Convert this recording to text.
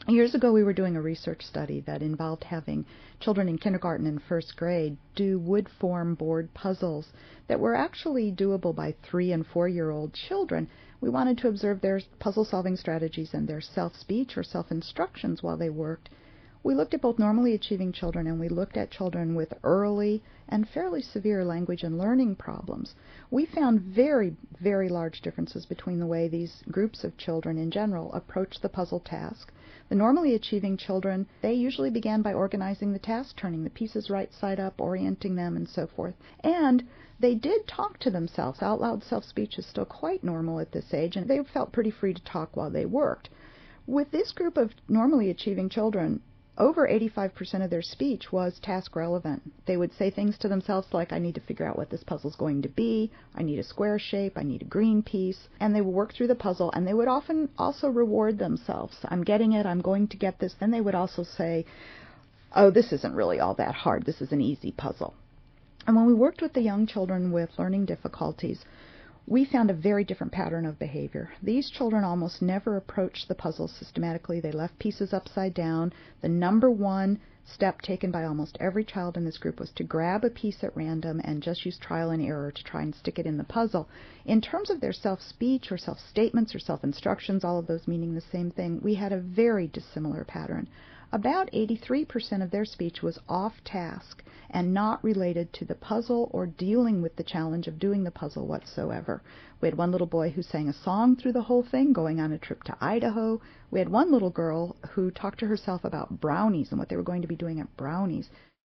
Years ago, we were doing a research study that involved having children in kindergarten and first grade do wood form board puzzles that were actually doable by 3- and 4-year-old children. We wanted to observe their puzzle solving strategies and their self-speech or self-instructions while they worked. We looked at both normally achieving children and we looked at children with early and fairly severe language and learning problems. We found very, very large differences between the way these groups of children in general approached the puzzle task. The normally achieving children, they usually began by organizing the task, turning the pieces right side up, orienting them, and so forth. And they did talk to themselves. Out loud self-speech is still quite normal at this age, and they felt pretty free to talk while they worked. With this group of normally achieving children, over 85% of their speech was task relevant. They would say things to themselves like, I need to figure out what this puzzle's going to be, I need a square shape, I need a green piece, and they would work through the puzzle, and they would often also reward themselves. I'm getting it, I'm going to get this. Then they would also say, oh, this isn't really all that hard, this is an easy puzzle. And when we worked with the young children with learning difficulties, we found a very different pattern of behavior. These children almost never approached the puzzle systematically. They left pieces upside down. The number one step taken by almost every child in this group was to grab a piece at random and just use trial and error to try and stick it in the puzzle. In terms of their self-speech or self-statements or self-instructions, all of those meaning the same thing, we had a very dissimilar pattern. About 83% of their speech was off-task and not related to the puzzle or dealing with the challenge of doing the puzzle whatsoever. We had one little boy who sang a song through the whole thing, going on a trip to Idaho. We had one little girl who talked to herself about brownies and what they were going to be doing at brownies.